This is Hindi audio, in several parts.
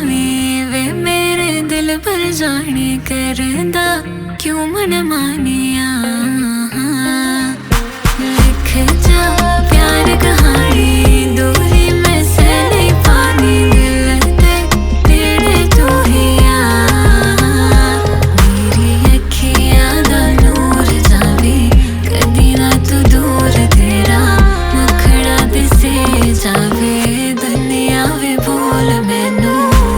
जावे वे मेरे दिल पर जाने करदा क्यों मन मानिया। लिख जा प्यार कहानी दूरी में से नहीं पानी दिल दे तेरे तू ही आ। मेरी अखियां दा नूर जावे कदी ना तू दूर तेरा मुखड़ा दिसे जावे दुनिया वे भूल मैनू।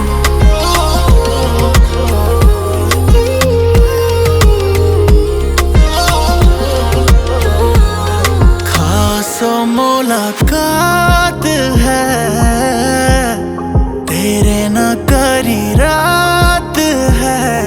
मुलाकात है तेरे ना करी रात है।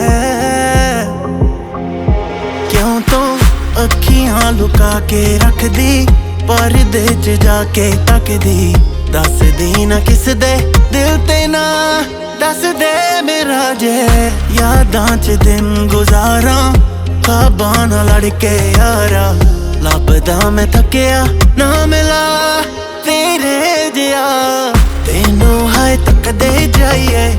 क्यों तो अखियां लुका के रख दी पर्दे च जाके तक दी। दस दी ना किस दे दिल ते ना दस दे मेरा जे यादां च दिन गुजारा ख्वाबां नाल लड़ के यारा। लभदा मैं थकिया ना मिला तेरे जिया तेनू हाय तकदे जाइए